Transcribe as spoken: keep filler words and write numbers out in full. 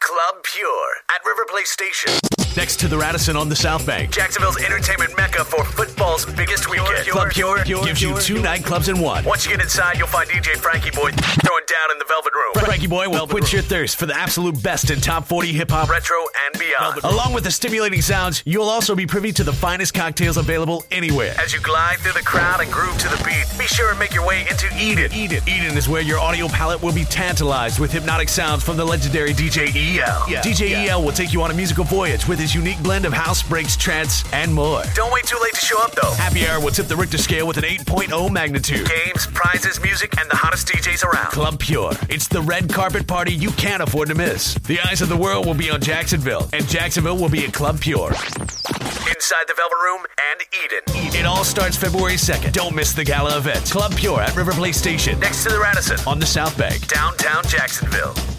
Club Pure at River Place Station. Next to the Radisson on the South Bank. Jacksonville's entertainment mecca for football's biggest weekend. Club Pure, Pure gives you two nightclubs in one. Once you get inside, you'll find D J Frankie Boy throwing down in the Velvet Room. Frankie Boy will quench your thirst for the absolute best in top forty hip-hop, retro, and beyond. Along with the stimulating sounds, you'll also be privy to the finest cocktails available anywhere. As you glide through the crowd and groove to the beat, be sure and make your way into Eden. Eden. Eden is where your audio palette will be tantalized with hypnotic sounds from the legendary D J E L. Yeah. D J Yeah. E L will take you on a musical voyage with his unique blend of house, breaks, trance, and more. Don't wait too late to show up, though. Happy Hour will tip the Richter scale with an eight point oh magnitude. Games, prizes, music, and the hottest D Js around. Club Pure. It's the red carpet party you can't afford to miss. The eyes of the world will be on Jacksonville, and Jacksonville will be at Club Pure. Inside the Velvet Room and Eden. It all starts February second. Don't miss the gala event. Club Pure at River Place Station. Next to the Radisson. On the South Bank. Downtown Jacksonville.